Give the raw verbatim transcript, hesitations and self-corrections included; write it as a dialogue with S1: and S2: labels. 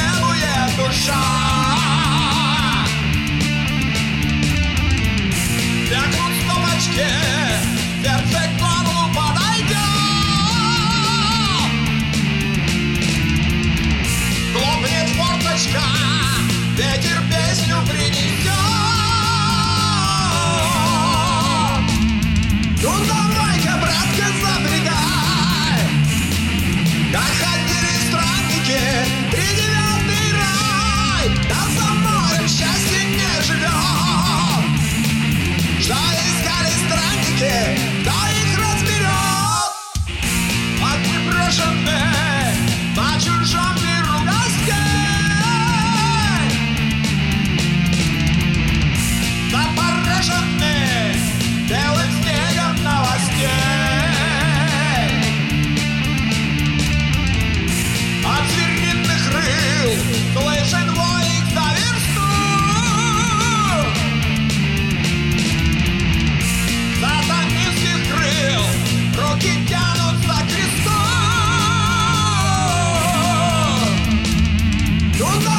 S1: требует душа. Вякнут стопочки, сердце к горлу подойдет. Хлопнет форточка, ветер песню принесет. Ну давай-ка, братка, запрягай, как ходили странники, тридевятый рай. Да за морем счастье не живет. Что искали странники, кто их разберет. От непрошенных на чужом миру гостей, запорошенных белым снегом новостей. От звериных рыл слышен вой их за версту. Сатанинских крыл руки тянутся к кресту. Туда